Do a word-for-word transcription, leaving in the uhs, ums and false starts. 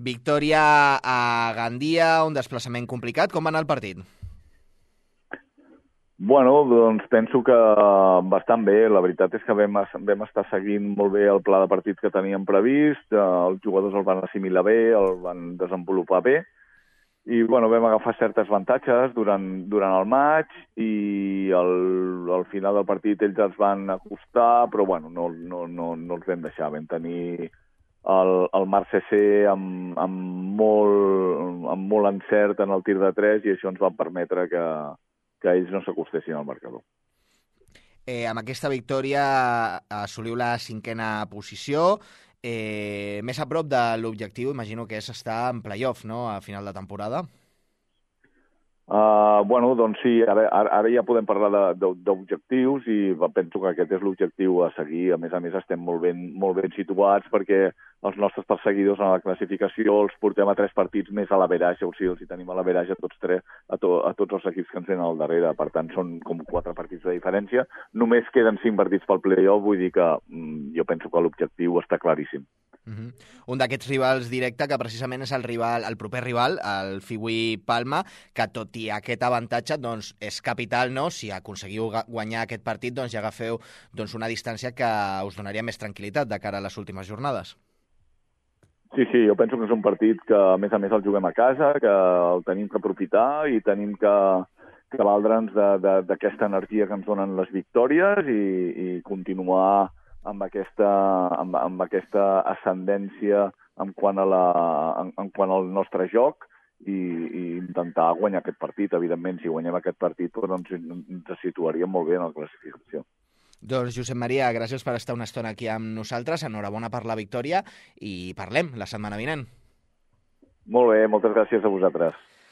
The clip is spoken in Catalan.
Victòria a Gandia, un desplaçament complicat. Com va anar el partit? Bueno, doncs penso que bastant bé. La veritat és que vam, vam estar seguint molt bé el pla de partit que teníem previst, els jugadors el van assimilar bé, el van desenvolupar bé, i bueno, vam agafar certes avantatges durant, durant el maig i al, al final del partit ells es van acostar, però bueno, no, no, no, no els vam deixar. Vam tenir el, el Marc C C amb, amb, molt, amb molt encert en el tir de tres i això ens va permetre que, que ells no s'acostessin al marcador. Eh, amb aquesta victòria assoliu la cinquena posició, eh, més a prop de l'objectiu, imagino que és estar en play-off, no?, a final de temporada. Uh, bueno, doncs sí, ara, ara, ara ja podem parlar d'objectius i penso que aquest és l'objectiu a seguir. A més a més estem molt ben, molt ben situats perquè els nostres perseguidors en la classificació els portem a tres partits més a l'averatge, o sigui, els hi tenim a l'averatge a tots tres, a, to, a tots els equips que ens venen al darrere. Per tant, són com quatre partits de diferència. Només queden cinc partits pel play-off, vull dir que mm, jo penso que l'objectiu està claríssim. Uh-huh. Un d'aquests rivals directe que precisament és el rival, el proper rival, el Fiui Palma, que tot i aquest avantatge doncs, és capital, no? Si aconseguiu guanyar aquest partit, doncs ja agafeu doncs, una distància que us donaria més tranquil·litat de cara a les últimes jornades. Sí, sí, jo penso que és un partit que a més a més el juguem a casa, que el tenim que aprofitar i tenim que, que valdre'ns d'aquesta energia que ens donen les victòries i, i continuar amb aquesta, amb, amb aquesta ascendència en quant, a la, en, en quant al nostre joc i, i intentar guanyar aquest partit. Evidentment, si guanyem aquest partit, doncs ens situaríem molt bé en la classificació. Doncs, Josep Maria, gràcies per estar una estona aquí amb nosaltres. Enhorabona per la victòria i parlem la setmana vinent. Molt bé, moltes gràcies a vosaltres.